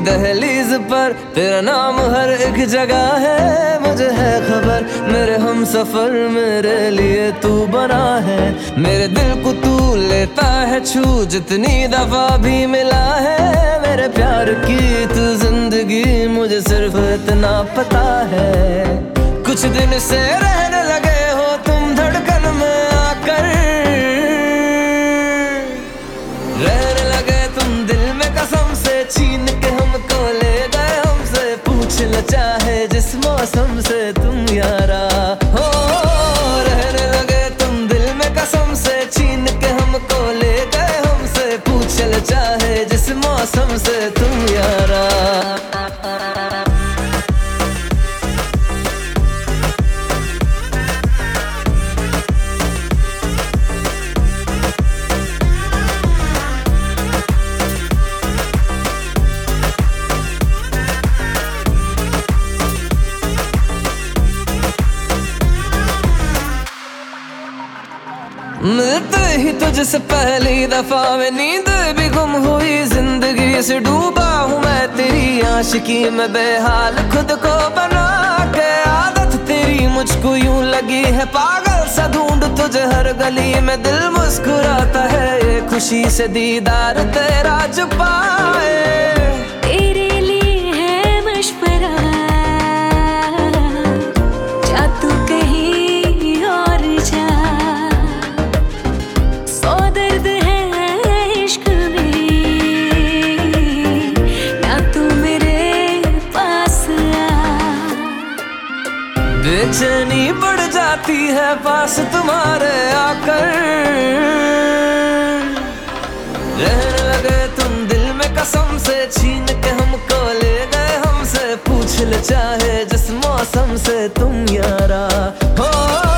दहलीज पर तेरा नाम हर एक जगह है। मुझे है खबर मेरे हम सफर मेरे लिए तू बना है। मेरे दिल को तू लेता है छू जितनी दफा भी मिला है। मेरे प्यार की तू जिंदगी मुझे सिर्फ इतना पता है। कुछ दिन से रहने लगे हो तुम धड़कन में आकर, रहने लगे तुम दिल में कसम से छीन के हमको ले गए हमसे। पूछ ल चाहे जिस मौसम से तुम यारा हो। रहने लगे तुम दिल में कसम से छीन के हमको ले गए हमसे। पूछ ल चाहे जिस मौसम से तुम यारा। मिलते ही तुझसे पहली दफा में नींद भी गुम हुई। जिंदगी से डूबा हूँ मैं तेरी आशिकी में बेहाल खुद को बना के। आदत तेरी मुझको यूं लगी है पागल सा ढूंढ तुझे हर गली में। दिल मुस्कुराता है ये खुशी से दीदार तेरा छुपाए। तेरे लिए है मशवरा जा तू कहीं और जा। सौ दर्द है इश्क में ना तू मेरे पास आ। बेचैनी बढ़ जाती है पास तुम्हारे आकर। रहने लगे तुम दिल में कसम से छीन के हमको ले गए हमसे। पूछ ले चाहे जिस मौसम से तुम यारा हो।